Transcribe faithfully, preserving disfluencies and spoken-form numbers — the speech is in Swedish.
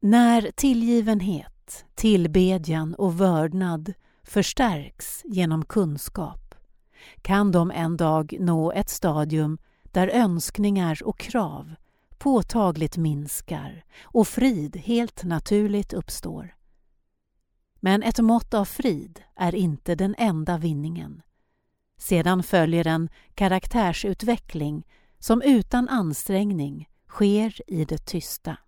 När tillgivenhet, tillbedjan och vördnad förstärks genom kunskap kan de en dag nå ett stadium där önskningar och krav påtagligt minskar och frid helt naturligt uppstår. Men ett mått av frid är inte den enda vinningen. Sedan följer en karaktärsutveckling som utan ansträngning sker i det tysta.